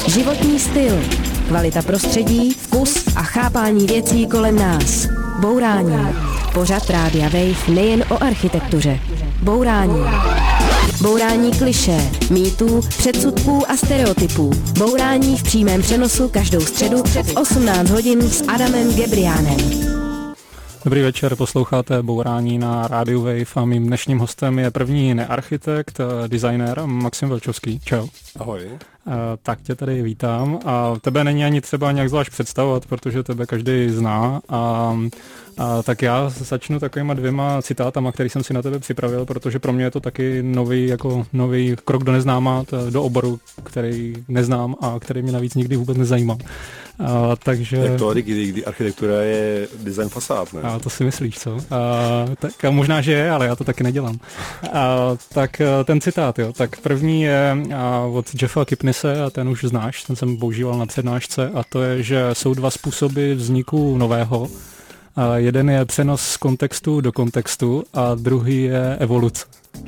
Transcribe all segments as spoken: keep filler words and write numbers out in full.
Životní styl, kvalita prostředí, vkus a chápání věcí kolem nás. Bourání. Pořad Rádia Wave nejen o architektuře. Bourání. Bourání klišé, mýtů, předsudků a stereotypů. Bourání v přímém přenosu každou středu v osmnáct hodin s Adamem Gebriánem. Dobrý večer, posloucháte Bourání na Rádiu Wave a mým dnešním hostem je první nearchitekt, designér Maxim Velčovský. Čau. Ahoj. Tak tě tady vítám a tebe není ani třeba nějak zvlášť představovat, protože tebe každý zná a, a tak já začnu takovýma dvěma citátama, který jsem si na tebe připravil, protože pro mě je to taky nový, jako nový krok do neznáma, do oboru, který neznám a který mě navíc nikdy vůbec nezajímal. A, takže... Jak to, kdy, kdy architektura je design fasád, ne? A to si myslíš, co? A, tak a možná, že je, ale já to taky nedělám. A, tak ten citát, jo. Tak první je a, od Jeffa Kipnise, a ten už znáš, ten jsem používal na přednášce, a to je, že jsou dva způsoby vzniku nového. A jeden je přenos z kontextu do kontextu a druhý je evoluce.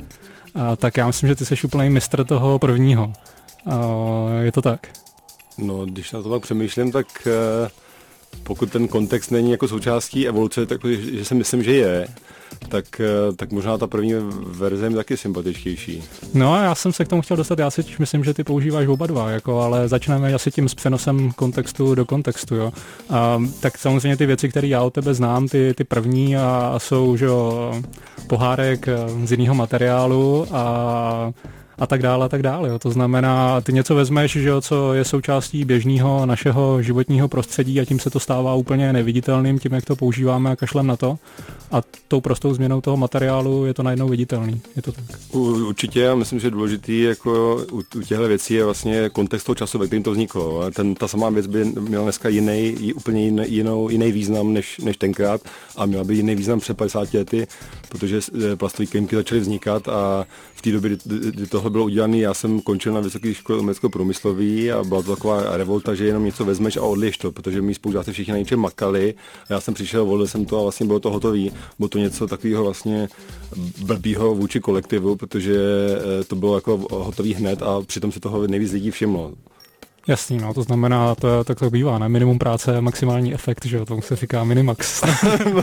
A, tak já myslím, že ty jsi úplný mistr toho prvního. A, je to tak? No, když na to tak přemýšlím, tak eh, pokud ten kontext není jako součástí evoluce, tak že si myslím, že je, tak, eh, tak možná ta první verze je taky sympatičtější. No a já jsem se k tomu chtěl dostat, já si myslím, že ty používáš oba dva, jako, ale začneme asi tím s přenosem kontextu do kontextu, jo. A, tak samozřejmě ty věci, které já od tebe znám, ty, ty první a, a jsou, že jo, pohárek z jiného materiálu a a tak dále, a tak dále. Jo. To znamená, ty něco vezmeš, že jo, co je součástí běžného našeho životního prostředí a tím se to stává úplně neviditelným, tím, jak to používáme a kašlem na to. A tou prostou změnou toho materiálu je to najednou viditelný. Je to tak? U, určitě, já myslím, že důležitý jako u, u těchto věcí je vlastně kontext toho času, ve kterým to vzniklo. Ten, ta samá věc by měla dneska jiný, úplně jiný, jinou, jiný význam než, než tenkrát a měla by jiný význam před padesáti lety, protože plastové kýmky začaly vznikat a v té době, kdy tohle bylo udělané, já jsem končil na vysoké škole umělecko-průmyslový a byla to taková revolta, že jenom něco vezmeš a odliješ to, protože mý spolužáci všichni na něčem makali a já jsem přišel, volil jsem to a vlastně bylo to hotový. Bylo to něco takového vlastně blbýho vůči kolektivu, protože to bylo jako hotový hned a přitom se toho nejvíc lidí všimlo. Jasný, no, to znamená, to, tak to bývá, ne? Minimum práce, maximální efekt, že jo, tomu se říká minimax. no.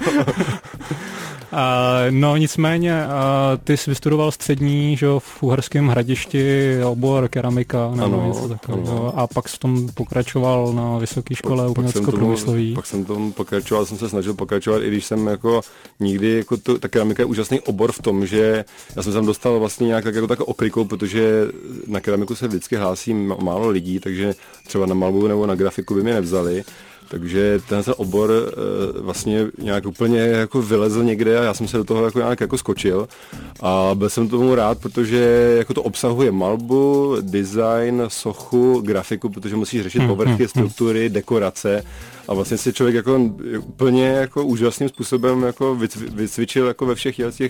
A, no nicméně, a ty jsi vystudoval střední, že jo, v Uherském Hradišti, obor keramika, nebo ano, něco takového, a pak jsi v tom pokračoval na vysoké škole umělecko-průmyslový. Pak jsem tom pokračoval, jsem se snažil pokračovat, i když jsem jako nikdy, jako to, ta keramika je úžasný obor v tom, že já jsem tam dostal vlastně nějak tak jako tak oklikou, protože na keramiku se vždycky hlásí málo lidí, takže třeba na malbu nebo na grafiku by mě nevzali. Takže tenhle obor e, vlastně nějak úplně jako vylezl někde a já jsem se do toho jako nějak jako skočil a byl jsem tomu rád, protože jako to obsahuje malbu, design, sochu, grafiku, protože musíš řešit povrchy, struktury, dekorace a vlastně si člověk jako úplně jako úžasným způsobem jako vycvičil jako ve všech těch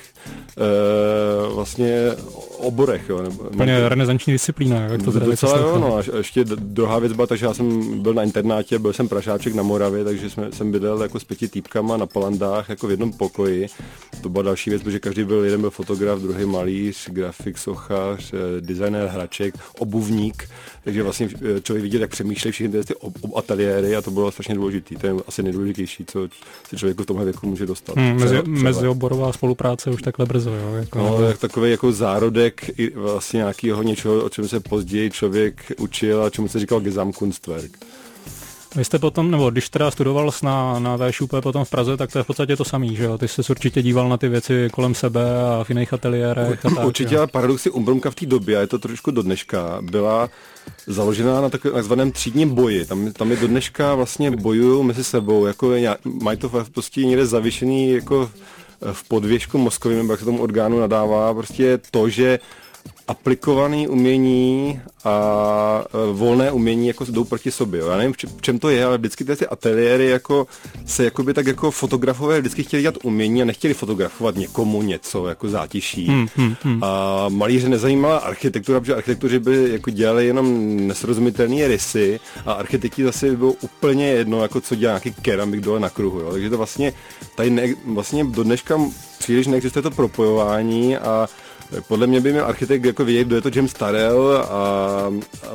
e, vlastně oborech. Jo. Úplně renesanční disciplína, jak to teda docela jo, no, a ještě druhá věc byla, takže já jsem byl na internátě, byl jsem pražáček na Moravě, takže jsme, jsem bydlel jako s pěti týpkama na Palandách, jako v jednom pokoji. To byla další věc, protože každý byl, jeden byl fotograf, druhý malíř, grafik, sochař, designér hraček, obuvník, takže vlastně člověk viděl, jak přemýšlejí všechny ty ateliéry a to bylo strašně důležité. To je asi nejdůležitější, co se člověku v tomhle věku může dostat. Hmm, mezi, mezioborová spolupráce už takhle brzo, jo? Jako no, tak takový jako zárodek i vlastně nějakého něčeho, o čem se později člověk učil a čemu se říkal Gesamtkunstwerk. Vy jste potom, nebo když teda studoval na, na VŠUP potom v Praze, tak to je v podstatě to samý, že jo? Ty jsi se určitě díval na ty věci kolem sebe a v jiných ateliérech. A tak, určitě, ale paradoxy Umbrumka v té době, a je to trošku do dneška, byla založená na takzvaném třídním boji. Tam, tam je do dneška vlastně bojují mezi sebou, jako je, mají to prostě někde zavěšený jako v podvěžku mozkovým, nebo jak se tomu orgánu nadává, prostě to, že aplikované umění a volné umění jako jdou proti sobě. Jo. Já nevím, v čem to je, ale vždycky ty ateliéry jako se jakoby tak jako fotografové vždycky chtěli dělat umění a nechtěli fotografovat někomu něco jako zátiší. Hmm, hmm, hmm. A malíře nezajímala architektura, protože architektuři by jako dělali jenom nesrozumitelné rysy a architekti zase bylo úplně jedno, jako co dělá nějaký keramik dole na kruhu. Jo. Takže to vlastně tady ne, vlastně do dneška příliš neexistuje to propojování a Podle mě by měl architekt jako vědět, kdo je to James Turrell a, a,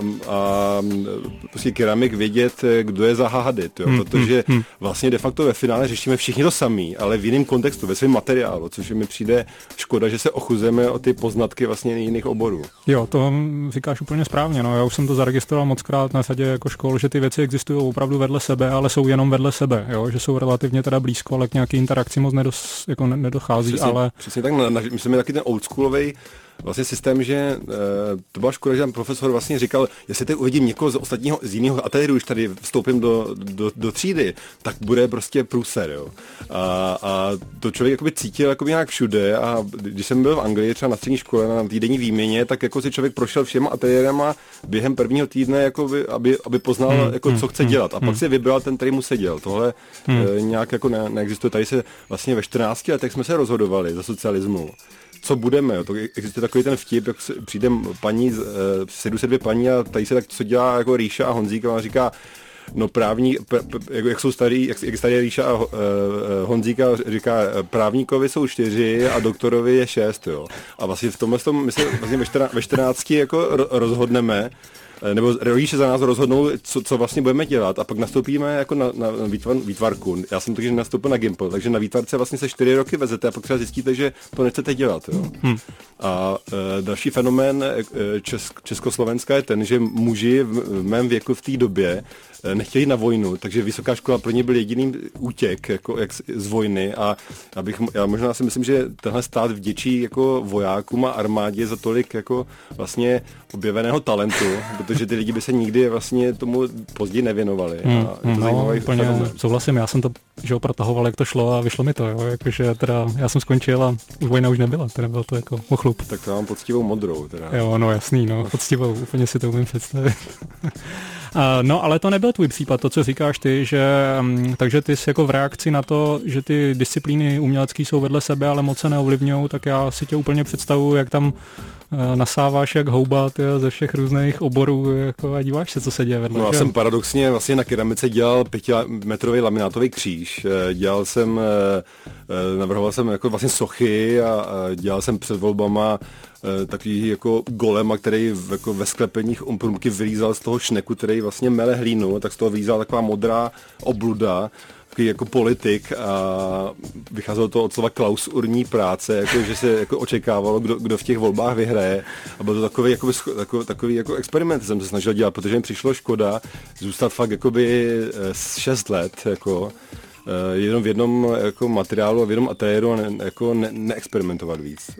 a prostě keramik vědět, kdo je Zaha Hadid, jo? Hmm, protože hmm, vlastně de facto ve finále řešíme všichni to samý, ale v jiném kontextu, ve svém materiálu, což mi přijde škoda, že se ochuzeme o ty poznatky vlastně jiných oborů. Jo, to říkáš úplně správně, no. Já už jsem to zaregistroval mockrát na sadě jako škol, že ty věci existují opravdu vedle sebe, ale jsou jenom vedle sebe, jo? Že jsou relativně teda blízko, ale k nějaký interakci moc nedos, jako nedochází, přesně, ale... Přesně tak, myslím, taky ten oldschoolovej vlastně systém, že e, to byla škoda, že tam profesor vlastně říkal, jestli teď uvidím někoho z ostatního, z jiného ateliéru, když tady vstoupím do, do, do třídy, tak bude prostě průser, jo. A, a to člověk jakoby cítil jakoby nějak všude a když jsem byl v Anglii třeba na střední škole na týdenní výměně, tak jako si člověk prošel všema ateliérama během prvního týdne, jakoby, aby, aby poznal, hmm, jako, co chce dělat. A pak hmm. si vybral ten, který mu seděl. Tohle hmm. e, nějak jako ne, neexistuje. Tady se vlastně ve čtrnácti letech jsme se rozhodovali za socialismu. Co budeme, jo? To existuje takový ten vtip, jak přijde paní, sedu se dvě paní a tady se tak, co dělá jako Ríša a Honzík a ona říká, no právní, p, p, jak, jak jsou starý, jak, jak starý Ríša a uh, Honzík a říká, právníkovi jsou čtyři a doktorovi je šest, jo. A vlastně v tomhle tom, my se vlastně ve čtrnácti jako rozhodneme, nebo rodiče za nás rozhodnou, co, co vlastně budeme dělat a pak nastoupíme jako na, na výtvar, výtvarku. Já jsem taky nastoupil na Gimpl, takže na výtvarce vlastně se čtyři roky vezete a pak třeba zjistíte, že to nechcete dělat. Jo. Hmm. A e, další fenomén e, Česk, Československa je ten, že muži v, v mém věku v té době e, nechtěli na vojnu, takže vysoká škola pro ně byl jediný útěk jako, jak z, z vojny a abych, já možná si myslím, že tenhle stát vděčí jako vojákům a armádě za tolik jako vlastně objeveného talentu, protože ty lidi by se nikdy vlastně tomu později nevěnovali. Hmm, a je to no, úplně souhlasím, já jsem to že protahoval, jak to šlo a vyšlo mi to, jo, jakože teda já jsem skončil a už vojna už nebyla, teda bylo to jako ochlup. Tak to mám poctivou modrou, teda. Jo, no jasný, no, poctivou, úplně si to umím představit. Uh, no, ale to nebyl tvůj případ, to, co říkáš ty, že um, takže ty jsi jako v reakci na to, že ty disciplíny umělecké jsou vedle sebe, ale moc se neovlivňují, tak já si tě úplně představuji, jak tam uh, nasáváš jak houba ty, ze všech různých oborů jako, a díváš se, co se děje vedle. No, já jsem paradoxně vlastně na keramice dělal pětimetrový laminátový kříž. Dělal jsem, navrhoval jsem jako vlastně sochy a dělal jsem před volbama takový jako golema, který jako ve sklepeních umprumky vylízal z toho šneku, který vlastně mele hlínu, tak z toho vylízala taková modrá obluda, takový jako politik a vycházelo to od slova klausurní práce, jako, že se jako očekávalo, kdo, kdo v těch volbách vyhraje a byl to takový, jakoby, takový, takový jako experiment, jsem se snažil dělat, protože mi přišlo škoda zůstat fakt jakoby šest let, jako jenom v jednom jako materiálu a v jednom ateliéru a ne, jako ne, neexperimentovat víc.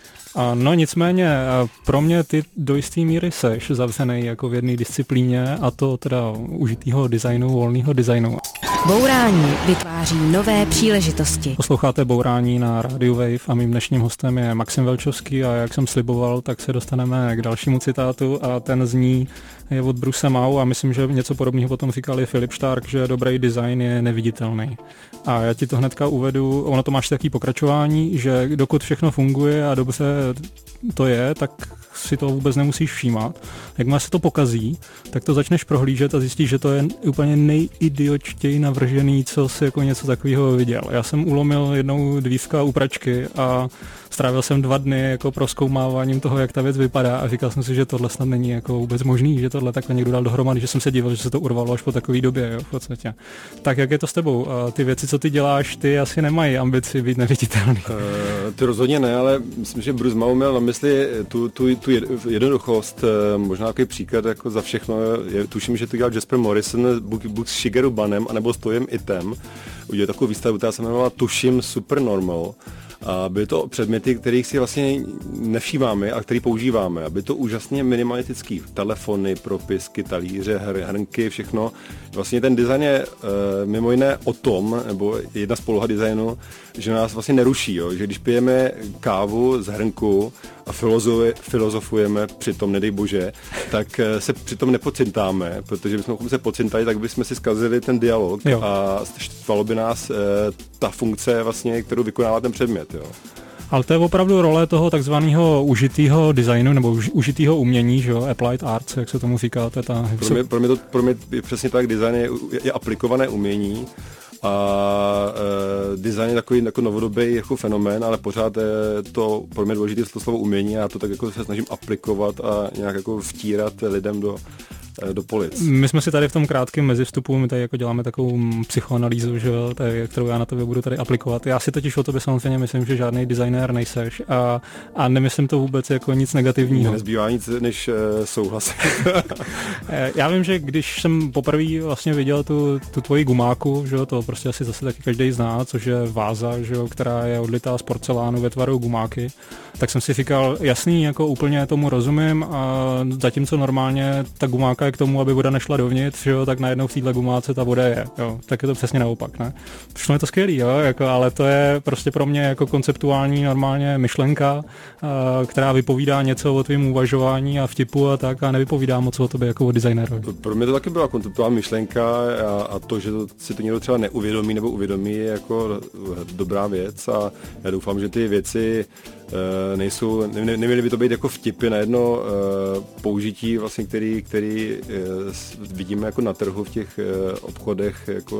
No nicméně, pro mě ty do jisté míry seš zavřenej jako v jedné disciplíně a to teda užitýho designu, volného designu. Bourání vytváří nové příležitosti. Posloucháte Bourání na Radio Wave a mým dnešním hostem je Maxim Velčovský a jak jsem sliboval, tak se dostaneme k dalšímu citátu a ten zní je od Bruce Mau a myslím, že něco podobného potom říkal i Philip Stark, že dobrý design je neviditelný. A já ti to hnedka uvedu, ono to máš takové pokračování, že dokud všechno funguje a dobře to je, tak si to vůbec nemusíš všímat. Jakmile se to pokazí, tak to začneš prohlížet a zjistíš, že to je úplně nejidiočtěji navržený, co si jako něco takového viděl. Já jsem ulomil jednou dvívka u pračky a strávil jsem dva dny jako prozkoumáváním toho, jak ta věc vypadá a říkal jsem si, že tohle snad není jako vůbec možný, že tohle takhle někdo dal dohromady, že jsem se divil, že se to urvalo až po takové době, jo, v podstatě. Tak jak je to s tebou? Ty věci, co ty děláš, ty asi nemají ambici být neviditelný. Uh, ty rozhodně ne, ale myslím, že Bruce Mau měl na mysli tu, tu, tu jednoduchost, možná takový příklad jako za všechno. Je, tuším, že to dělal Jasper Morrison, buď s Shigeru Banem, anebo s Tojem Item. Udělal takovou výstavu, která se jmenovala tuším Supernormal. A byly to předměty, kterých si vlastně nevšímáme a který používáme. A byly to úžasně minimalistický telefony, propisky, talíře, hr, hrnky, všechno. Vlastně ten design je e, mimo jiné o tom, nebo jedna z poloha designu, že nás vlastně neruší, jo? Že když pijeme kávu z hrnku a filozofujeme přitom, nedej bože, tak se přitom nepocintáme, protože bychom se pocintali, tak bychom si zkazili ten dialog jo. A štvalo by nás e, ta funkce, vlastně, kterou vykonává ten předmět. Jo. Ale to je opravdu role toho takzvaného užitýho designu nebo užitýho umění, že jo, applied arts, jak se tomu říká. Ta... Pro, mě, pro, mě to, pro mě je přesně tak, design je, je aplikované umění a e, design je takový jako novodobý jako fenomén, ale pořád je to pro mě důležité to slovo umění a já to tak jako se snažím aplikovat a nějak jako vtírat lidem do do polic. My jsme si tady v tom krátkém mezivstupu, my tady jako děláme takovou psychoanalýzu, že jo, tady, kterou já na tebe budu tady aplikovat. Já si totiž o tobě samozřejmě myslím, že žádný designér nejseš a, a nemyslím to vůbec jako nic negativního. Nezbývá nic než uh, souhlasit. Já vím, že když jsem poprvé vlastně viděl tu, tu tvoji gumáku, že jo, to prostě asi zase taky každý zná, což je váza, že jo, která je odlitá z porcelánu ve tvaru gumáky, tak jsem si říkal, jasný, jako úplně tomu rozumím a zatímco normálně ta gumáka je k tomu, aby voda nešla dovnitř, jo, tak najednou v téhle gumáce ta voda je, jo, tak je to přesně naopak, ne? Přišlo je to skvělý, jo, jako, ale to je prostě pro mě jako konceptuální normálně myšlenka, a, která vypovídá něco o tvým uvažování a vtipu a tak a nevypovídá moc o tobě jako o designérovi. Pro mě to taky byla konceptuální myšlenka a, a to, že to, si to někdo třeba neuvědomí nebo uvědomí, je jako dobrá věc a já doufám, že ty věci Uh, nejsou, ne, neměly by to být jako vtipy na jedno uh, použití, vlastně, který, který uh, vidíme jako na trhu v těch uh, obchodech, jako,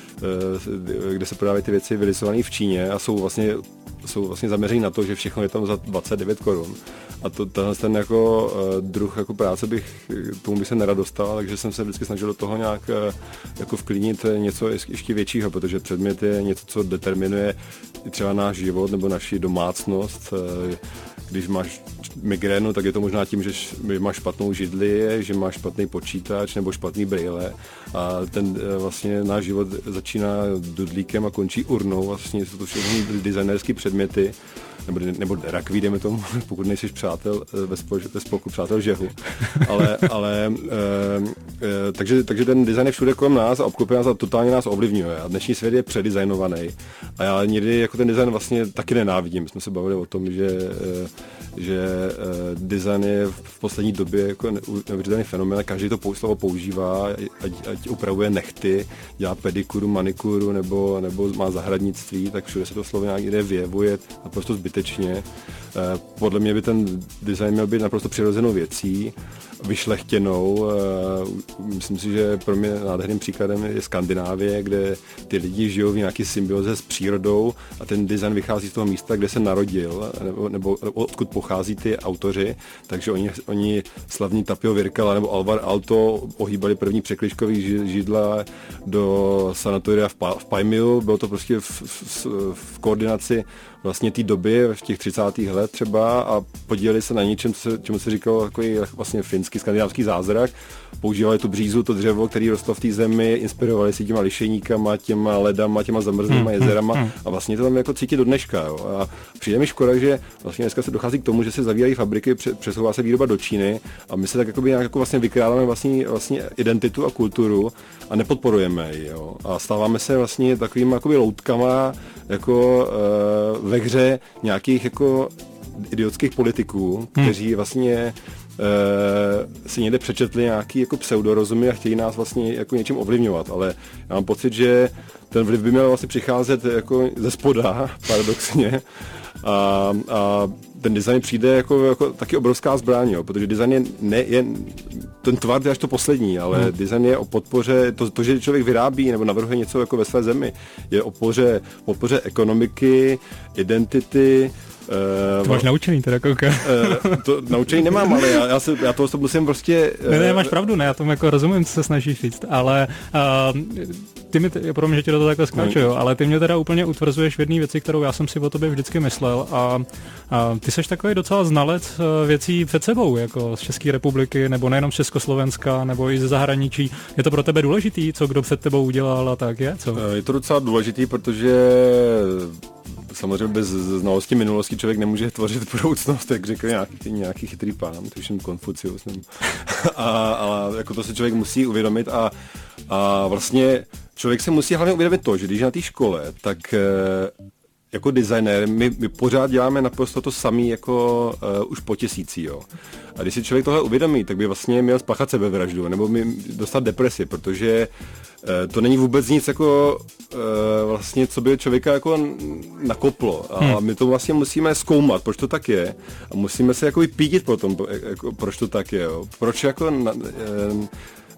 uh, kde se prodávají ty věci vylisované v Číně a jsou vlastně, jsou vlastně zaměření na to, že všechno je tam za dvacet devět korun. A to, tenhle ten jako uh, druh jako práce bych, tomu bych se nerad dostal, takže jsem se vždycky snažil do toho nějak uh, jako vklínit něco ještě většího, protože předmět je něco, co determinuje třeba náš život nebo naši domácnost. Uh, když máš migrénu, tak je to možná tím, že máš špatnou židli, že máš špatný počítač nebo špatný brýle a ten vlastně náš život začíná dudlíkem a končí urnou, vlastně jsou to všechny designerské předměty, nebo, nebo rakví, jdeme tomu, pokud nejsi přátel ve, spol, ve spolku přátel žehu. Ale, ale e, e, takže, takže ten design je všude kolem nás a obklopuje nás a totálně nás ovlivňuje. A dnešní svět je předizajnovaný. A já někdy jako ten design vlastně taky nenávidím. Jsme se bavili o tom, že, e, že e, design je v poslední době jako neuvěřitelný fenomén. Každý to slovo používá, ať, ať upravuje nechty, dělá pedikuru, manikuru nebo, nebo má zahradnictví, tak všude se to slovo nějak jde vyjevuje naprosto zbytečně. Podle mě by ten design měl být naprosto přirozenou věcí, vyšlechtěnou. Myslím si, že pro mě nádherným příkladem je Skandinávie, kde ty lidi žijou v nějaké symbioze s přírodou a ten design vychází z toho místa, kde se narodil, nebo, nebo odkud pochází ty autoři, takže oni, oni slavní Tapio Virkala nebo Alvar Aalto ohýbali první překližkový židla do sanatoria v, pa, v Paimiu, bylo to prostě v, v, v koordinaci vlastně té doby, v těch třicátých let třeba a podíleli se na něčem, co se, čemu se říkalo takový vlastně finský, skandinávský zázrak. Používali tu břízu, to dřevo, který rostlo v té zemi, inspirovali si těma lišejníkama, těma ledama, těma zamrzlýma jezerama a vlastně to tam jako cítí do dneška. Jo. A přijde mi škoda, že vlastně dneska se dochází k tomu, že se zavírají fabriky, přesouvá se výroba do Číny a my se tak jakoby nějak jako vlastně vykrádáme vlastní, vlastní identitu a kulturu a nepodporujeme ji. Jo. A stáváme se vlastně takovými jakoby loutkama jako uh, ve hře nějakých jako idiotských politiků, kteří vlastně uh, si někde přečetli nějaký jako pseudorozumy a chtějí nás vlastně jako něčím ovlivňovat, ale já mám pocit, že ten vliv by měl vlastně přicházet jako ze spoda, paradoxně, a, a ten design přijde jako, jako taky obrovská zbraň, jo, protože design je, ne, je ten tvar je až to poslední, ale hmm. design je o podpoře, to, to, že člověk vyrábí nebo navrhuje něco jako ve své zemi, je o podpoře, podpoře ekonomiky, identity. To máš naučený teda, koukám. To naučený nemám, ale já, já, se, já toho musím prostě... Ne, ne, máš pravdu, ne, já tomu jako rozumím, co se snažíš říct, ale uh, ty mi, já promiň, že ti do toho takhle skáču, jo, ale ty mě teda úplně utvrzuješ v jedné věci, kterou já jsem si o tobě vždycky myslel a, a ty seš takový docela znalec věcí před sebou, jako z České republiky, nebo nejenom z Československa, nebo i ze zahraničí. Je to pro tebe důležitý, co kdo před tebou udělal a tak, je? Co? Je to docela důležitý, protože samozřejmě bez znalosti minulosti člověk nemůže tvořit budoucnost, jak řekl nějaký, nějaký chytrý pán, tuším Konfucius. a, a jako to se člověk musí uvědomit a, a vlastně člověk se musí hlavně uvědomit to, že když je na té škole, tak jako designér my, my pořád děláme naprosto to samé jako uh, už po tisící, jo. A když si člověk tohle uvědomí, tak by vlastně měl spáchat sebevraždu, nebo mi dostat depresi, protože uh, to není vůbec nic jako uh, vlastně, co by člověka jako nakoplo. A hmm. my to vlastně musíme zkoumat, proč to tak je. A musíme se jako pídit po tom, jako, proč to tak je, jo. Proč jako na, uh,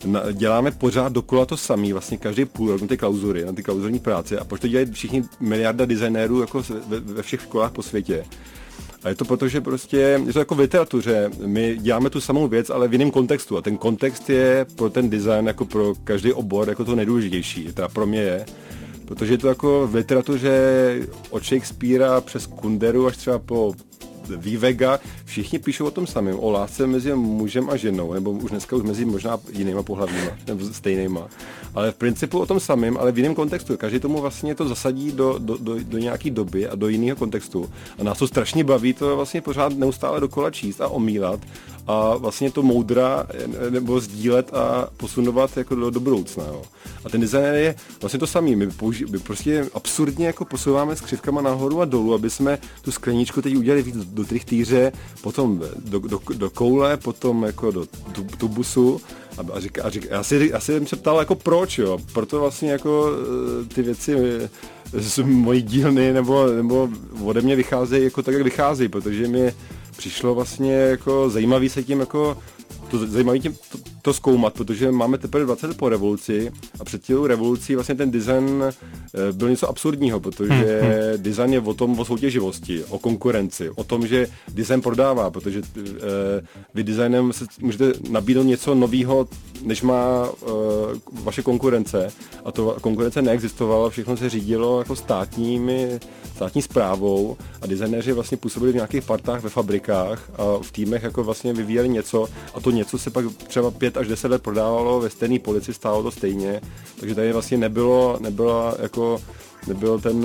na, děláme pořád dokola to samý, vlastně každý půl rok na ty klauzury, na ty klauzurní práce a proč to dělají všichni miliarda designérů jako ve, ve všech školách po světě. A je to proto, že prostě je to jako v literatuře, my děláme tu samou věc, ale v jiném kontextu a ten kontext je pro ten design jako pro každý obor jako to nejdůležitější, teda pro mě je. Protože je to jako v literatuře od Shakespearea přes Kunderu až třeba po Vývega, všichni píšou o tom samém, o lásce mezi mužem a ženou, nebo už dneska už mezi možná jinýma pohlavíma, nebo stejnýma. Ale v principu o tom samém, ale v jiném kontextu. Každý tomu vlastně to zasadí do, do, do, do nějaké doby a do jiného kontextu. A nás to strašně baví to vlastně pořád neustále dokola číst a omílat a vlastně to moudra nebo sdílet a posunovat jako do, do budoucna. Jo. A ten design je vlastně to samý. My, použi- my prostě absurdně jako posouváme skřivkama nahoru a dolů, aby jsme tu skleničku teď udělali víc do trichtýře, potom do, do, do koule, potom jako do tubusu a, a, řík, a řík, já, si, já si jsem se ptal jako proč, jo, proto vlastně jako ty věci z mojí dílny nebo, nebo ode mě vycházejí jako tak, jak vycházejí, protože mi přišlo vlastně jako zajímavý se tím jako to zajímavé tím to, to zkoumat, protože máme teprve dvacet let po revoluci a před tím revolucí vlastně ten design e, byl něco absurdního, protože hmm, hmm. design je o tom, o soutěživosti, o konkurenci, o tom, že design prodává, protože e, vy designem se můžete nabídnout něco nového, než má e, vaše konkurence a to konkurence neexistovala, všechno se řídilo jako státními, státní správou a designéři vlastně působili v nějakých partách ve fabrikách a v týmech jako vlastně vyvíjeli něco a to něco se pak třeba pět až deset let prodávalo ve stejné polici, stálo to stejně, takže tady vlastně nebylo, nebylo jako, nebyl ten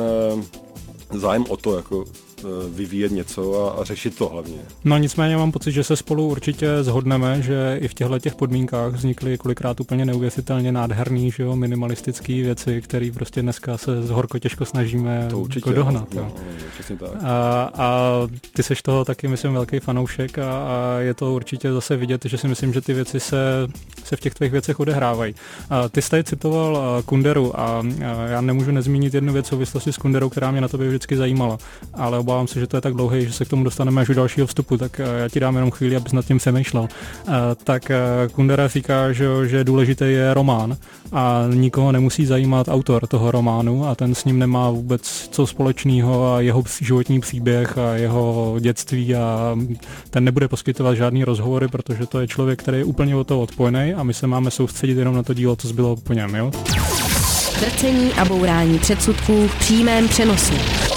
zájem o to, jako vyvíjet něco a, a řešit to hlavně. No nicméně mám pocit, že se spolu určitě shodneme, že i v těchto těch podmínkách vznikly kolikrát úplně neuvěřitelně nádherný, že jo, minimalistický věci, které prostě dneska se horko těžko snažíme to určitě, jako dohnat. No, no, přesně tak. A, a ty seš toho taky, myslím, velký fanoušek a, a je to určitě zase vidět, že si myslím, že ty věci se, se v těch tvých věcech odehrávají. A ty jsi tady citoval Kunderu a, a já nemůžu nezmínit jednu věc v souvislosti s Kunderou, která mě na tobě vždycky zajímala, ale obávám se, že to je tak dlouhý, že se k tomu dostaneme až u dalšího vstupu, tak já ti dám jenom chvíli, abys nad tím přemýšlel. Tak Kundera říká, že, že důležitý je román a nikoho nemusí zajímat autor toho románu a ten s ním nemá vůbec co společného a jeho životní příběh a jeho dětství a ten nebude poskytovat žádný rozhovory, protože to je člověk, který je úplně od toho odpojený a my se máme soustředit jenom na to dílo, co zbylo po něm, jo? Drcení a bourání předsudků v přímém přenosu.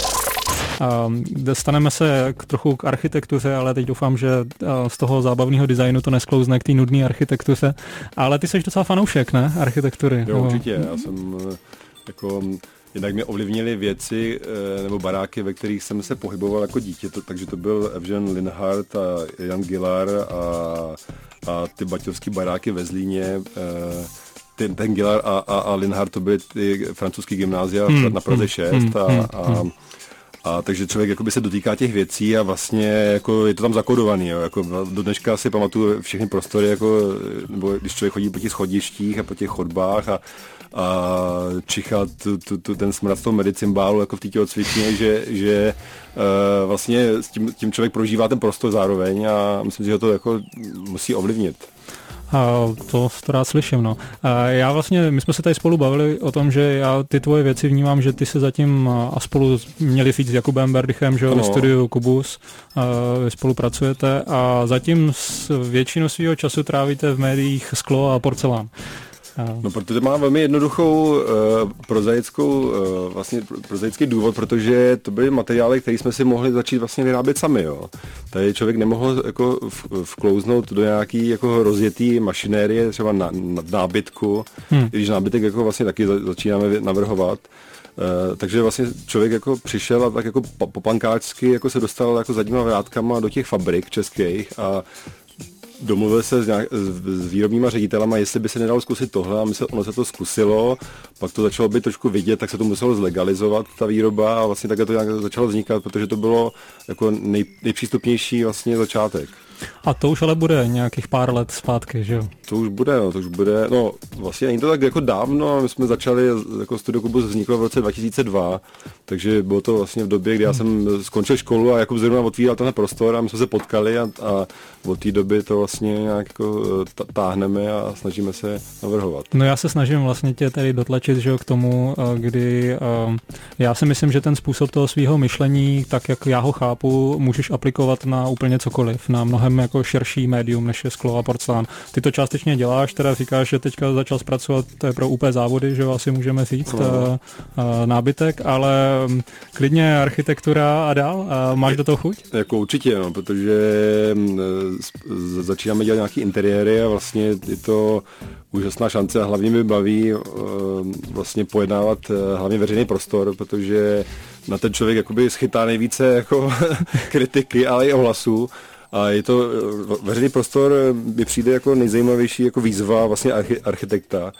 Dostaneme se k, trochu k architektuře, ale teď doufám, že z toho zábavného designu to nesklouzne k té nudné architektuře. Ale ty jsi docela fanoušek, ne? Architektury. Jo, určitě. Já jsem jako... Jednak mě ovlivnily věci nebo baráky, ve kterých jsem se pohyboval jako dítě, to, takže to byl Evžen Linhart a Jan Gillar a, a ty baťovský baráky ve Zlíně. Ten, ten Gillar a, a, a Linhart to byly ty francouzský gymnázia hmm, na Praze šest hmm, a, hmm, a A takže člověk jakoby se dotýká těch věcí a vlastně jako je to tam zakodovaný. Jo. Jako do dneška si pamatuju všechny prostory, jako, nebo když člověk chodí po těch schodištích a po těch chodbách a, a čichá tu, tu, tu, ten smrad z toho medicimbálu jako v té tělocvičně, že, že uh, vlastně s tím, tím člověk prožívá ten prostor zároveň a myslím, že ho to jako musí ovlivnit. A to, to rád slyším, no. A já vlastně, my jsme se tady spolu bavili o tom, že já ty tvoje věci vnímám, že ty se zatím a spolu měli říct s Jakubem Berdychem, že jo, ve studiu Kubus, vy spolupracujete a zatím s většinu svého času trávíte v médiích sklo a porcelán. No, protože má velmi jednoduchou uh, prozaickou, uh, vlastně prozaický důvod, protože to byly materiály, které jsme si mohli začít vlastně vyrábět sami, jo. Tady člověk nemohl jako vklouznout do nějaký jako rozjetý mašinérie, třeba na, na nábytku, hmm. když nábytek jako vlastně taky začínáme navrhovat. Uh, takže vlastně člověk jako přišel a tak jako popankáčsky jako se dostal jako zadníma vrátkama do těch fabrik českých a domluvil se s, nějak, s výrobníma ředitelama, jestli by se nedalo zkusit tohle a my se, ono se to zkusilo, pak to začalo být trošku vidět, tak se to muselo zlegalizovat, ta výroba a vlastně takhle to nějak začalo vznikat, protože to bylo jako nej, nejpřístupnější vlastně začátek. A to už ale bude nějakých pár let zpátky, že jo? To už bude, no, to už bude, no vlastně není to tak jako dávno, my jsme začali, jako Studio Kubus vzniklo v roce dva tisíce dva, takže bylo to vlastně v době, kdy já jsem skončil školu a Jakub zrovna otvíral tenhle prostor a my jsme se potkali a, a od té doby to vlastně nějak jako táhneme a snažíme se navrhovat. No já se snažím vlastně tě tady dotlačit, že jo, k tomu, kdy uh, já si myslím, že ten způsob toho svého myšlení, tak jak já ho chápu, můžeš aplikovat na úplně cokoliv, na mnohem jako širší médium, než je sklo a porcelán. Ty to částečně děláš, teda říkáš, že teďka začal zpracovat, to je pro U P závody, že jo, asi můžeme říct, no. uh, uh, nábytek, ale um, klidně architektura a dál. Uh, máš do toho chuť? Jako určitě, no, protože uh, začínáme dělat nějaký interiéry a vlastně je to úžasná šance a hlavně mi baví uh, vlastně pojednávat uh, hlavně veřejný prostor, protože na ten člověk jakoby schytá nejvíce jako kritiky, ale i ohlasů. A je to, veřejný prostor mi přijde jako nejzajímavější jako výzva vlastně archi, architekta.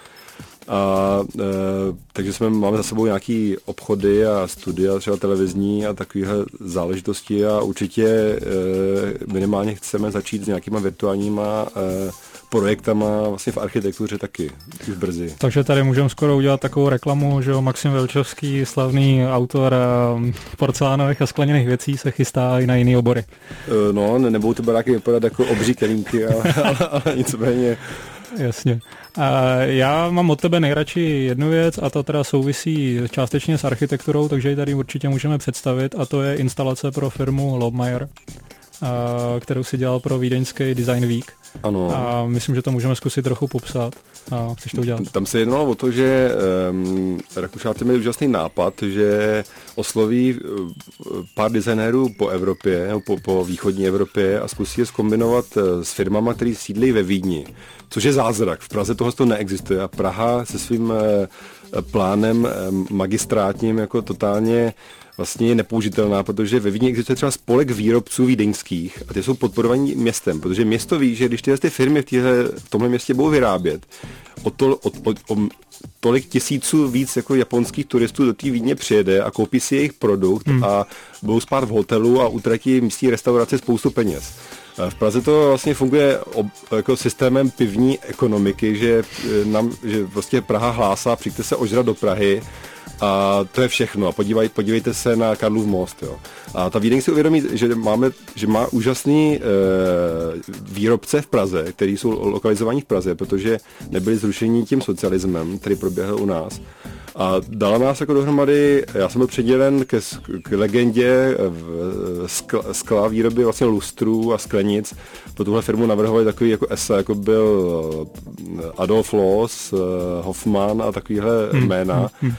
A e, takže jsme, máme za sebou nějaký obchody a studia, třeba televizní a takovéhle záležitosti a určitě e, minimálně chceme začít s nějakýma virtuálníma e, projektama vlastně v architektuře taky, už brzy. Takže tady můžeme skoro udělat takovou reklamu, že jo, Maxim Velčovský, slavný autor porcelánových a skleněných věcí, se chystá i na jiný obory. E, no, nebudou ty baráky vypadat jako obří kelímky, ale, ale, ale nicméně. Jasně. A já mám od tebe nejradši jednu věc a to teda souvisí částečně s architekturou, takže ji tady určitě můžeme představit a to je instalace pro firmu Lobmayer, kterou si dělal pro vídeňský Design Week. Ano. A myslím, že to můžeme zkusit trochu popsat. A chceš to udělat? Tam se jednalo o to, že um, Rakušáci měli úžasný nápad, že osloví uh, pár designérů po Evropě, po, po východní Evropě a zkusí je zkombinovat uh, s firmama, které sídlí ve Vídni. Což je zázrak. V Praze tohle to neexistuje a Praha se svým uh, plánem uh, magistrátním jako totálně vlastně je nepoužitelná, protože ve Vídni existuje třeba spolek výrobců vídeňských a ty jsou podporovaní městem, protože město ví, že když tyhle ty firmy v, týhle, v tomhle městě budou vyrábět, o, to, o, o, o tolik tisíců víc jako japonských turistů do té Vídně přijede a koupí si jejich produkt hmm. a budou spát v hotelu a utratí místní restaurace spoustu peněz. V Praze to vlastně funguje ob, jako systémem pivní ekonomiky, že, nám, že prostě Praha hlásá, přijďte se ožrat do Prahy, a to je všechno. A podívej, podívejte se na Karlův most. Jo. A ta Vídeň si uvědomí, že, máme, že má úžasný e, výrobce v Praze, který jsou lokalizovaní v Praze, protože nebyli zrušení tím socialismem, který proběhl u nás. A dala nás jako dohromady, já jsem byl předělen ke, k legendě skla, skla výroby vlastně lustrů a sklenic. Pro tuhle firmu navrhovali takový jako esa, jako byl Adolf Loos, Hoffman a takovýhle hmm. jména. Hmm.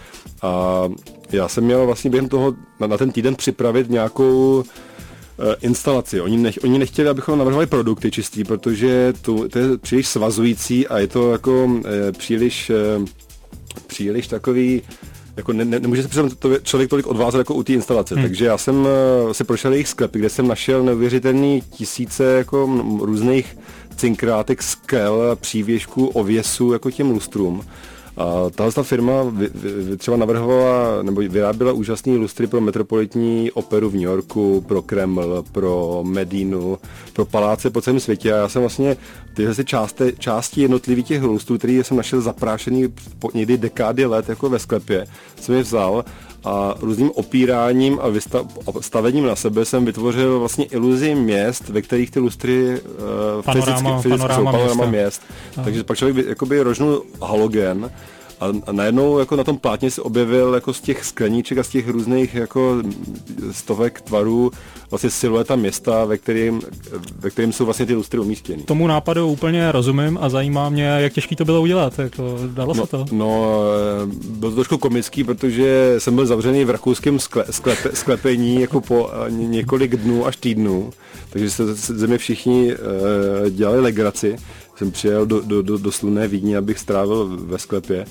A já jsem měl vlastně během toho na, na ten týden připravit nějakou uh, instalaci. Oni, nech, oni nechtěli, abychom navrhovali produkty čistý, protože to, to je příliš svazující a je to jako uh, příliš, uh, příliš takový, jako ne, ne, nemůže se představit to člověk tolik odvázat jako u té instalace. Hmm. Takže já jsem uh, si prošel jejich sklepy, kde jsem našel neuvěřitelný tisíce jako m, různých cinkrátek, skel, přívěšků, ověsů jako těm lustrům. A tahle ta firma vy, vy, třeba navrhovala nebo vyráběla úžasný lustry pro metropolitní operu v New Yorku, pro Kreml, pro Medinu, pro paláce po celém světě a já jsem vlastně tyhle části, části jednotlivých těch lustrů, který jsem našel zaprášený po někdy dekády let jako ve sklepě, jsem je vzal a různým opíráním a vystav, stavením na sebe jsem vytvořil vlastně iluzi měst, ve kterých ty lustry uh, panorama, fyzicky, fyzicky panorama jsou panorama měst. měst. Takže pak člověk jakoby rožnul halogen a, a najednou jako na tom plátně se objevil jako z těch skleníček a z těch různých jako stovek tvarů vlastně silueta města, ve kterým, ve kterým jsou vlastně ty lustry umístěny. Tomu nápadu úplně rozumím a zajímá mě, jak těžký to bylo udělat. Jako, dalo no, se to? No, bylo to trošku komický, protože jsem byl zavřený v rakouském skle, sklepe, sklepení jako po několik dnů až týdnů, takže se ze mě všichni uh, dělali legraci. Jsem přijel do, do, do, do slunné Vídně, abych strávil ve sklepě.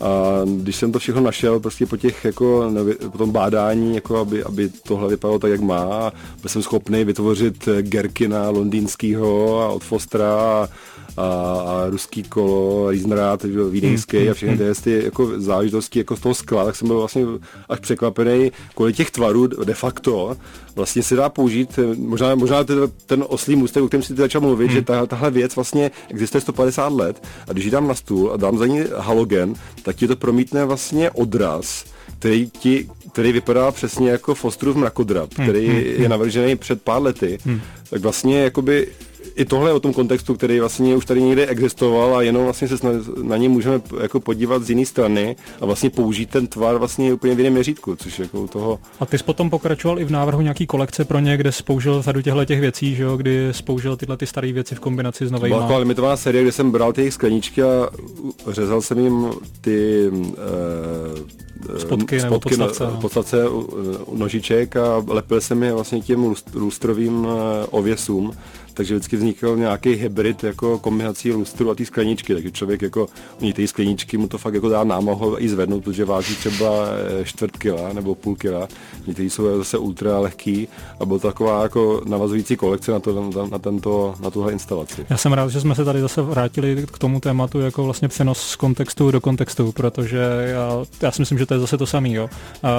A když jsem to všechno našel prostě po těch jako po tom bádání, jako aby, aby tohle vypadalo tak, jak má, byl jsem schopný vytvořit Gerkina londýnskýho a od Fostera a, a, a ruský kolo, Riesenrad, vídeňský hmm. a všechny ty, ty jako záležitosti jako z toho skla, tak jsem byl vlastně až překvapený, kolik těch tvarů de facto vlastně se dá použít, možná, možná ten oslý můstek, o kterém si ty začal mluvit, hmm. že ta, tahle věc vlastně existuje sto padesát let a když ji dám na stůl a dám za ní halogen, tak ti to promítne vlastně odraz, který, ti, který vypadá přesně jako Fosterův mrakodrap, který hmm. je navržený před pár lety, hmm. tak vlastně jakoby i tohle o tom kontextu, který vlastně už tady někde existoval a jenom vlastně se na, na něj můžeme jako podívat z jiné strany a vlastně použít ten tvar vlastně úplně v jiném měřítku, což jako u toho... A ty jsi potom pokračoval i v návrhu nějaký kolekce pro ně, kde jsi použil řadu těchto těch věcí, že jo, kdy jsi použil tyhle ty staré věci v kombinaci s novejma. Byla taková limitovaná série, kde jsem bral ty jejich skleničky a řezal jsem jim ty e, spotky, nebo spotky podstavce, na, no. podstavce nožiček a lepil jsem je vlastně těm lustrovým ověsům. Takže vždycky vznikl nějaký hybrid jako kombinací lustru a té skleničky, takže člověk jako u té skleničky mu to fakt jako dá námahu i zvednout, protože váží třeba čtvrt kila nebo půl kila, některý jsou zase ultra lehký a byla to taková jako navazující kolekce na, to, na, na, tento, na tuhle instalaci. Já jsem rád, že jsme se tady zase vrátili k tomu tématu jako vlastně přenos z kontextu do kontextu, protože já, já si myslím, že to je zase to samé. Jo. A,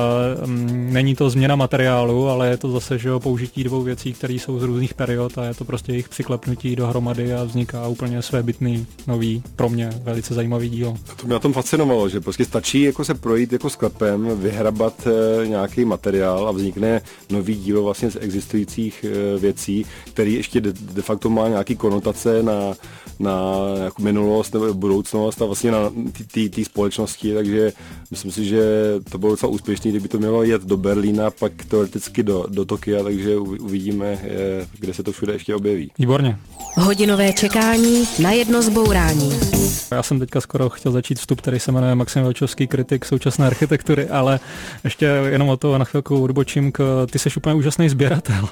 m, není to změna materiálu, ale je to zase že jo, použití dvou věcí, které jsou z různých period a je to prostě jejich přiklepnutí dohromady a vzniká úplně svébytný, nový, pro mě velice zajímavý díl. To mě na tom fascinovalo, že prostě stačí jako se projít jako sklepem, vyhrabat e, nějaký materiál a vznikne nový dílo vlastně z existujících e, věcí, který ještě de, de facto má nějaký konotace na, na jako minulost nebo budoucnost a vlastně na té společnosti, takže myslím si, že to bylo docela úspěšný, kdyby to mělo jet do Berlína, pak teoreticky do, do Tokia, takže uvidíme, e, kde se to všude ještě objeví. Výborně. Hodinové čekání na jedno zbourání. Já jsem teďka skoro chtěl začít vstup, který se jmenuje Maxim Velčovský, kritik současné architektury, ale ještě jenom o to na chvilku odbočím, k, ty jsi úplně úžasný sběratel.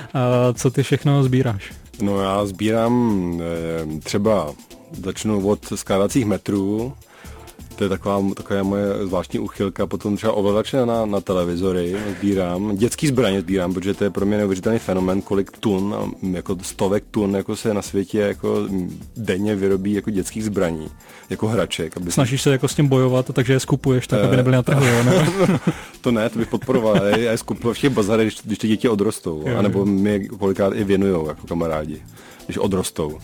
A co ty všechno sbíráš? No já sbírám e, třeba, začnu od skládacích metrů, to je taková, taková moje zvláštní uchylka, potom třeba ovladače na, na televizory sbírám, dětský zbraně sbírám, protože to je pro mě neuvěřitelný fenomén, kolik tun, jako stovek tun, jako se na světě jako denně vyrobí jako dětských zbraní, jako hraček. Aby Snažíš se jako s tím bojovat, takže je skupuješ tak, aby nebyly na trhu, jo? Ne? To ne, to bych podporoval, já je skupuju v těch bazarech, když, když ty děti odrostou, jo, anebo jo. mi kolikrát i věnujou jako kamarádi, když odrostou.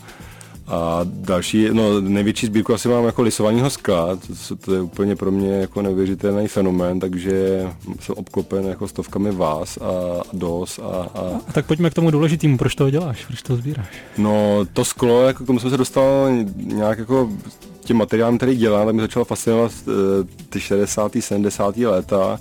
A další, no největší sbírku asi mám jako lisovaného skla, to, to je úplně pro mě jako neuvěřitelný fenomén, takže jsem obklopen jako stovkami vás a dos a, a... a tak pojďme k tomu důležitému, proč to děláš, proč to sbíráš? No to sklo, jako k tomu jsem se dostal nějak jako tím materiálem, který dělám, tak mi začalo fascinovat ty šedesátá sedmdesátá léta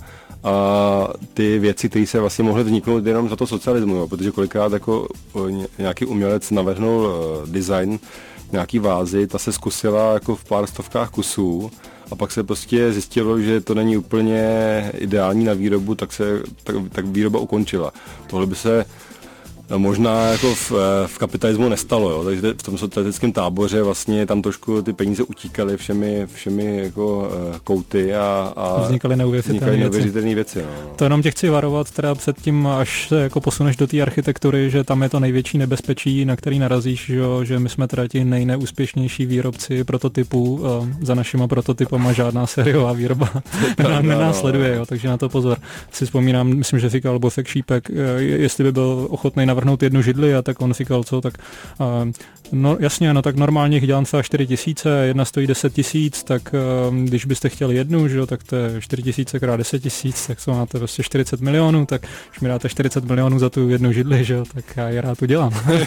a ty věci, které se vlastně mohly vzniknout jenom za to socialismu, jo, protože kolikrát jako nějaký umělec navrhnul design nějaký vázy, ta se zkusila jako v pár stovkách kusů a pak se prostě zjistilo, že to není úplně ideální na výrobu, tak se tak, tak výroba ukončila. Tohle by se možná jako v, v kapitalismu nestalo, jo. Takže v tom socialistickém táboře vlastně tam trošku ty peníze utíkaly všemi, všemi jako kouty a, a vznikaly neuvěřitelné věci. věci no. To jenom tě chci varovat teda před tím, až se jako posuneš do té architektury, že tam je to největší nebezpečí, na který narazíš, že, že my jsme teda ti nejneúspěšnější výrobci prototypů, za našima prototypama žádná sériová výroba nenásleduje, jo, takže na to pozor. Si vzpomínám, myslím, že říkal Bosek Šípek, jestli by byl ochotný navrhnout jednu židli a tak on říkal, co, tak uh, no jasně, no tak normálně jich dělám třeba čtyři tisíce, jedna stojí deset tisíc, tak uh, když byste chtěli jednu, že jo, tak to je čtyři tisíce krát deset tisíc, tak to máte prostě čtyřicet milionů, tak když mi dáte čtyřicet milionů za tu jednu židli, že jo, tak já je rád udělám. uh,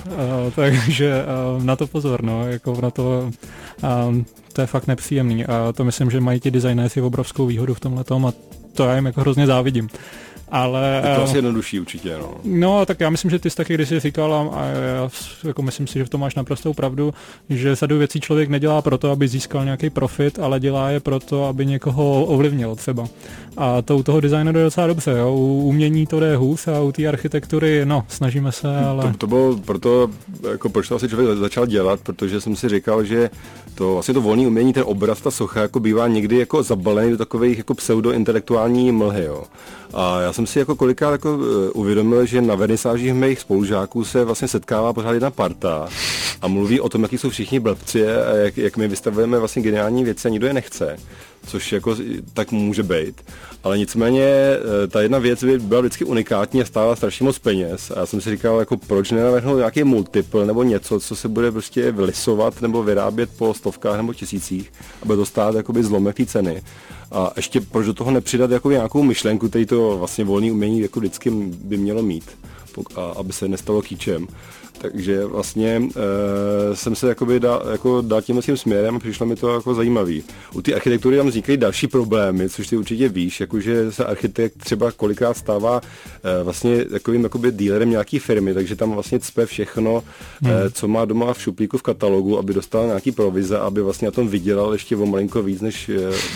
takže uh, na to pozor, no, jako na to uh, to je fakt nepříjemný a to myslím, že mají ti designéři obrovskou výhodu v tomhletom a to já jim jako hrozně závidím. Ale, je to asi jednodušší určitě, no. No, tak já myslím, že ty jsi taky kdysi říkal a já jako myslím si, že v tom máš naprostou pravdu, že řadu věcí člověk nedělá proto, aby získal nějaký profit, ale dělá je proto, aby někoho ovlivnil třeba. A to u toho designu jde docela dobře, jo. U umění to jde hůř a u té architektury, no, snažíme se, ale... To, to bylo proto, jako proč to asi člověk začal dělat, protože jsem si říkal, že to vlastně to volné umění, ten obraz, ta socha, jako bývá někdy jako zabalený do takových jako pseudointelektuální mlhy, jo. A já jsem jsem si jako kolikrát jako uvědomil, že na vernisážích mých spolužáků se vlastně setkává pořád jedna parta a mluví o tom, jaký jsou všichni blbci a jak, jak my vystavujeme vlastně geniální věci a nikdo je nechce, což jako tak může být. Ale nicméně ta jedna věc by byla vždycky unikátní a stála strašně moc peněz. A já jsem si říkal, jako proč nenavrhnout nějaký multiple nebo něco, co se bude prostě vylisovat nebo vyrábět po stovkách nebo tisících, aby to stát jakoby zlomek té ceny. A ještě proč do toho nepřidat jako nějakou myšlenku, který to vlastně volný umění jako vždycky by mělo mít, a aby se nestalo kýčem. Takže vlastně e, jsem se jakoby dal, jako dal tímhle tím směrem a přišlo mi to jako zajímavý. U té architektury tam vznikají další problémy, což ty určitě víš, jakože se architekt třeba kolikrát stává e, vlastně takovým jakoby dílerem nějaký firmy, takže tam vlastně cpe všechno, hmm. e, co má doma v šuplíku v katalogu, aby dostal nějaký provize, aby vlastně na tom vydělal ještě o malinko víc, než,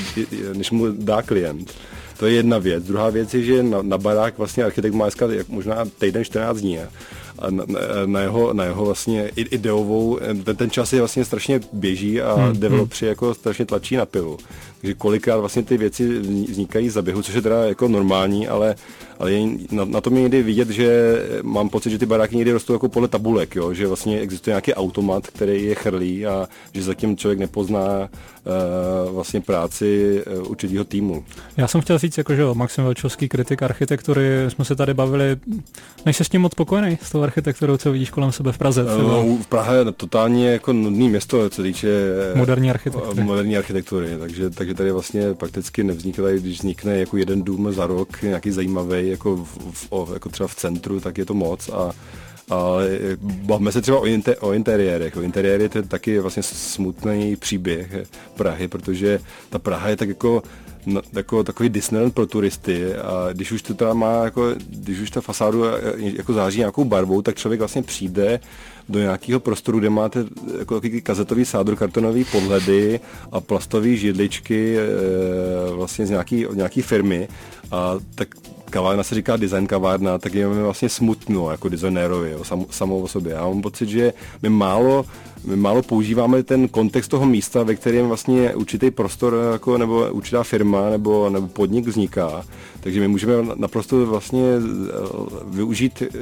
než mu dá klient. To je jedna věc. Druhá věc je, že na, na barák vlastně architekt má dneska možná týden čtrnáct dní. A na, na, jeho, na jeho vlastně ideovou, ten, ten čas je vlastně strašně běží a hmm, developři hmm. jako strašně tlačí na pilu. Takže kolikrát vlastně ty věci vznikají za běhu, což je teda jako normální, ale, ale je, na, na tom je někdy vidět, že mám pocit, že ty baráky někdy rostou jako podle tabulek, jo? Že vlastně existuje nějaký automat, který je chrlí a že zatím člověk nepozná uh, vlastně práci uh, určitého týmu. Já jsem chtěl říct, jako, že Maxim Velčovský, kritik architektury, jsme se tady bavili, nejsi s tím moc spokojený, s tou architekturou, co vidíš kolem sebe v Praze? Uh, v Praze je totálně jako nudný město, co týče moderní architektury. moderní architektury, takže, takže tady vlastně prakticky nevznikne, když vznikne jako jeden dům za rok, nějaký zajímavý, jako, v, v, jako třeba v centru, tak je to moc a ale bavme se třeba o, inter, o interiérech. O interiéry to je taky vlastně smutný příběh Prahy, protože ta Praha je tak jako, no, jako takový Disneyland pro turisty a když už to teda má, jako, když už ta fasádu jako září nějakou barvou, tak člověk vlastně přijde do nějakého prostoru, kde máte jako kazetový sádr, kartonový podhledy a plastové židličky e, vlastně z nějaký, od nějaký firmy a tak kavárna se říká design kavárna, tak je mi vlastně smutno jako designérovi, jo, sam, samou o sobě. Já mám pocit, že my málo, my málo používáme ten kontext toho místa, ve kterém vlastně určitý prostor jako, nebo určitá firma nebo, nebo podnik vzniká. Takže my můžeme naprosto vlastně využít e,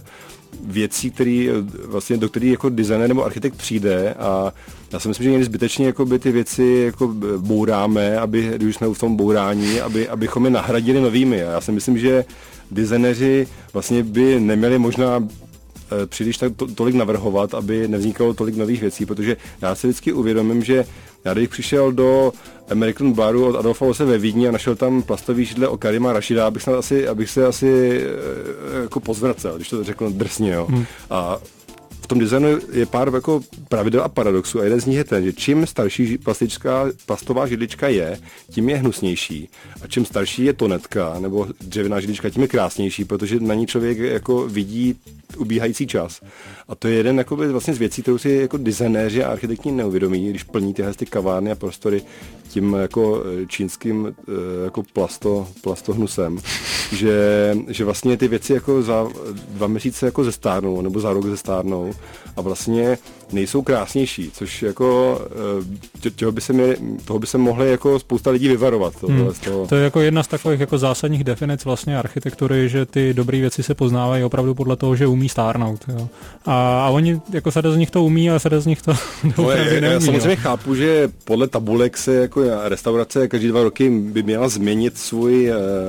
věcí, který vlastně, do kterých jako designer nebo architekt přijde a já si myslím, že někdy zbytečně jako by ty věci jako bouráme, aby, když jsme v tom bourání, aby, abychom je nahradili novými. A já si myslím, že designéři vlastně by neměli možná příliš tak to, tolik navrhovat, aby nevznikalo tolik nových věcí, protože já si vždycky uvědomím, že já když přišel do American Baru od Adolfa Loose ve Vídni a našel tam plastový židle o Karima Rašida, abych se asi, abych se asi jako pozvracel, když to řeknu drsně. Jo. Hmm. A v tom designu je pár jako pravidel a paradoxů a jeden z nich je ten, že čím starší plastická, plastová židlička je, tím je hnusnější a čím starší je tonetka nebo dřevěná židlička, tím je krásnější, protože na ní člověk jako vidí ubíhající čas. A to je jeden jakoby, vlastně z věcí, kterou si jako designéři a architekti neuvědomí, když plní tyhle ty kavárny a prostory tím jako čínským jako plasto, plastohnusem, že, že vlastně ty věci jako za dva měsíce jako zestárnou nebo za rok zestárnou a vlastně nejsou krásnější, což jako těho by se mě, toho by se mohli jako spousta lidí vyvarovat. To, hmm. toho. To je jako jedna z takových jako zásadních definic vlastně architektury, že ty dobré věci se poznávají opravdu podle toho, že umí stárnout. Jo. A, a oni jako se z nich to umí, ale se z nich to no, já, já samozřejmě jo. chápu, že podle tabulek se jako restaurace každý dva roky by měla změnit svůj,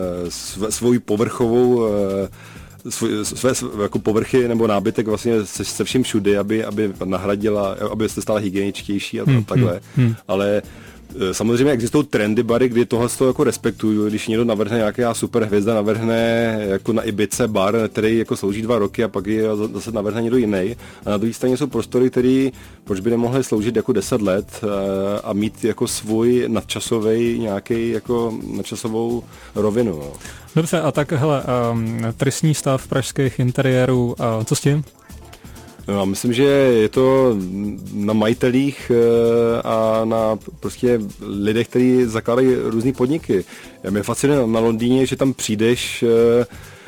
svou povrchovou své jako povrchy nebo nábytek vlastně se, se vším všudy, aby, aby nahradila, aby se stala hygieničtější a hmm, takhle. Hmm, hmm. Ale samozřejmě existují trendy bary, kdy tohle z toho jako respektuju, když někdo navrhne nějaká super hvězda, navrhne jako na Ibice bar, který jako slouží dva roky a pak je zase navrhne někdo jiný. A na druhé straně jsou prostory, které proč by nemohly sloužit jako deset let a mít jako svůj nadčasový nějaký jako nadčasovou rovinu. No. Dobře, a tak hele, um, tristní stav pražských interiérů, uh, co s tím? No, myslím, že je to na majitelích a na prostě lidech, kteří zakládají různý podniky. Mě fascinuje na Londýně, že tam přijdeš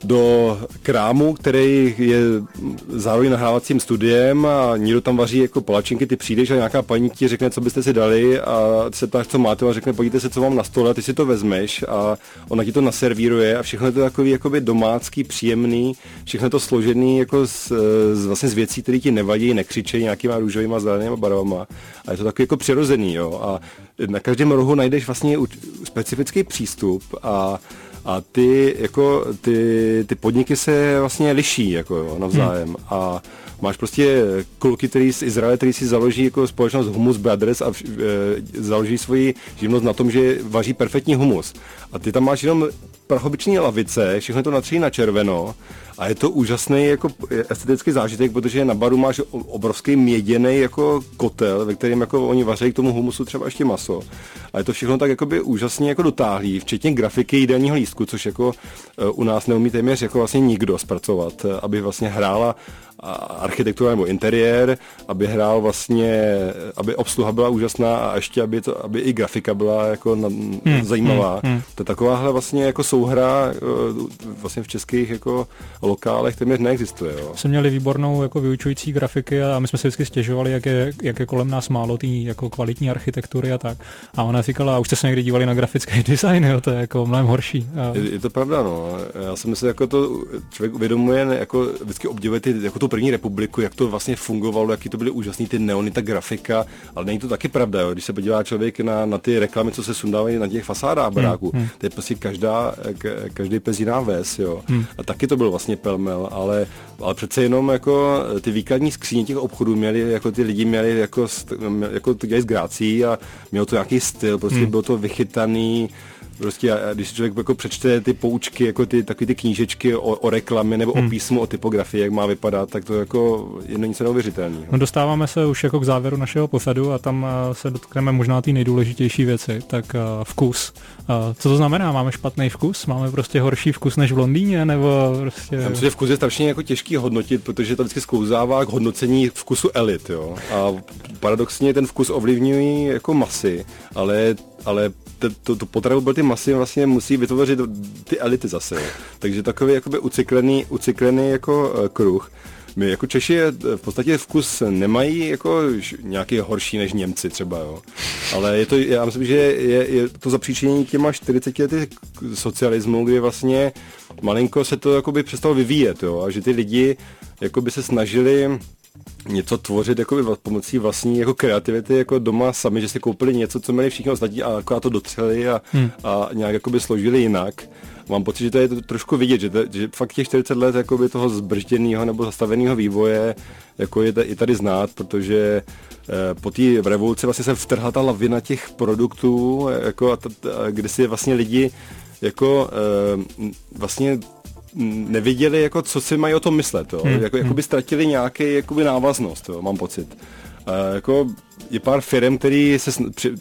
do krámu, který je zároveň nahrávacím studiem a někdo tam vaří jako palačinky, ty přijdeš a nějaká paní ti řekne, co byste si dali a ty se ptáš, co máte a řekne, podívejte se, co mám na stole a ty si to vezmeš a ona ti to naservíruje a všechno je to takový jakoby domácký, příjemný, všechno je to složený jako z, z, vlastně z věcí, které ti nevadí, nekřičejí nějakýma růžovýma zelenýma barvama a je to takový jako přirozený, jo, a na každém rohu najdeš vlastně specifický přístup a A ty, jako, ty, ty podniky se vlastně liší jako, jo, navzájem. Hmm. A máš prostě kluky, který z Izraele, který si založí jako společnost Hummus Brothers a e, založí svoji živnost na tom, že vaří perfektní humus. A ty tam máš jenom prachobyčný lavice, všechno to natří na červeno a je to úžasný jako estetický zážitek, protože na baru máš obrovský měděný jako kotel, ve kterém jako oni vaří k tomu humusu třeba ještě maso. A je to všechno tak jakoby úžasně jako dotáhlý, včetně grafiky jídelního lístku, což jako u nás neumí téměř jako vlastně nikdo zpracovat, aby vlastně hrála architektura nebo interiér, aby hrál vlastně, aby obsluha byla úžasná a ještě aby, to, aby i grafika byla jako na, hmm, zajímavá. Hmm, hmm. To je takováhle vlastně jako souhra vlastně v českých jako lokálech téměř neexistuje. Jo. Jsme měli výbornou jako vyučující grafiky a my jsme si vždycky stěžovali, jak je, jak je kolem nás málo tý jako kvalitní architektury a tak. A ona říkala, a už jste se někdy dívali na grafický design, jo, to je jako mnohem horší. A... Je, je to pravda, no. Já si myslím, jako to člověk uvědomuje, jako vždycky obdivuje ty, jako tu první republiku, jak to vlastně fungovalo, jaký to byly úžasný ty neony, ta grafika, ale není to taky pravda, jo. Když se podívá člověk na, na ty reklamy, co se sundávají na těch fasádách baráků, hmm, hmm. to je prostě každá, každý pes jiná ves, jo. Hmm. A taky to byl vlastně pelmel, ale, ale přece jenom jako ty výkladní skříně těch obchodů měli, jako ty lidi měli jako, jako to dělají s grácí a mělo to nějaký styl, prostě hmm. bylo to vychytaný. Prostě a když si člověk jako přečte ty poučky, jako ty takové ty knížečky o, o reklamě nebo hmm. o písmu, o typografii, jak má vypadat, tak to jako je není co neuvěřitelného. No dostáváme se už jako k závěru našeho pořadu a tam uh, se dotkneme možná ty nejdůležitější věci, tak uh, vkus. Uh, co to znamená? Máme špatný vkus? Máme prostě horší vkus než v Londýně? Nebo prostě... Já myslím, že vkus je strašně jako těžký hodnotit, protože to vždycky sklouzává k hodnocení vkusu elit, jo. A paradoxně ten vkus ovlivňují jako masy, ale ale to, to, to potravu byl ty masy vlastně musí vytvořit ty elity zase. Jo. Takže takový jakoby ucyklený, ucyklený jako uh, kruh. My jako Češi v podstatě vkus nemají jako nějaký horší než Němci třeba, jo. Ale je to, já myslím, že je, je to zapříčinění těma čtyřiceti lety socialismu, kdy vlastně malinko se to jakoby přestalo vyvíjet, jo. A že ty lidi jakoby se snažili něco tvořit jakoby pomocí vlastní jako kreativity jako doma sami, že si koupili něco, co měli všichni ostatní a akorát to dotřeli a, hmm. a nějak jakoby složili jinak. Mám pocit, že to je to trošku vidět, že, to, že fakt těch čtyřicet let jakoby toho zbržděného nebo zastaveného vývoje jako je i tady znát, protože eh, po té revoluci vlastně se vtrhla ta lavina těch produktů, jako a t, a, kde si vlastně lidi jako eh, vlastně neviděli, jako, co si mají o tom myslet. Jo. Hmm. Jako, jakoby ztratili nějaký jakoby návaznost, jo, mám pocit. Uh, jako je pár firm, který se při,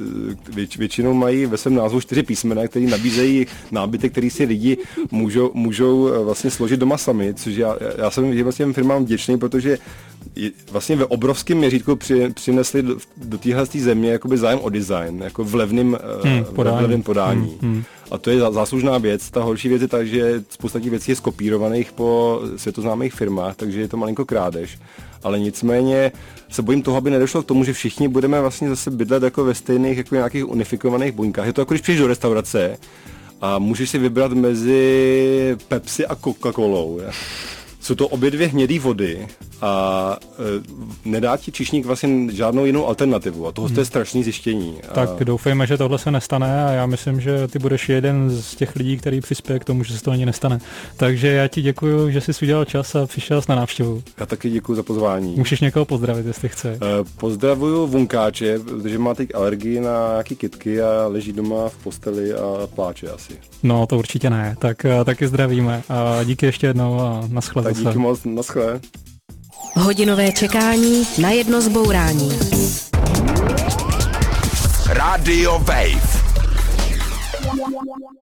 věč, většinou mají ve svém názvu čtyři písmena, který nabízejí nábytek, který si lidi můžou, můžou vlastně složit doma sami, což já, já jsem vlastně firmám vděčný, protože vlastně ve obrovském měřítku při, přinesli do, do téhle země jakoby zájem o design, jako v levném hmm, podání. Levném podání. Hmm, hmm. A to je záslužná věc. Ta horší věc je ta, že spousta těch věcí je skopírovaných po světoznámých firmách, takže je to malinko krádež. Ale nicméně se bojím toho, aby nedošlo k tomu, že všichni budeme vlastně zase bydlet jako ve stejných jako nějakých unifikovaných buňkách. Je to jako když přijdeš do restaurace a můžeš si vybrat mezi Pepsi a Coca-Colou. Je. Jsou to obě dvě hnědé vody a e, nedá ti čišník vlastně žádnou jinou alternativu a tohle hmm. je strašný zjištění. Tak a... doufejme, že tohle se nestane a já myslím, že ty budeš jeden z těch lidí, který přispěje k tomu, že se to ani nestane. Takže já ti děkuji, že jsi udělal čas a přišel jsi na návštěvu. Já taky děkuji za pozvání. Můžeš někoho pozdravit, jestli chce. E, pozdravuju Vunkáče, protože má teď alergii na nějaký kytky a leží doma v posteli a pláče asi. No to určitě ne, tak taky zdravíme a díky ještě jednou a naschle. Tak díky moc, naschle. Hodinové čekání na jedno zbourání. Radio Wave.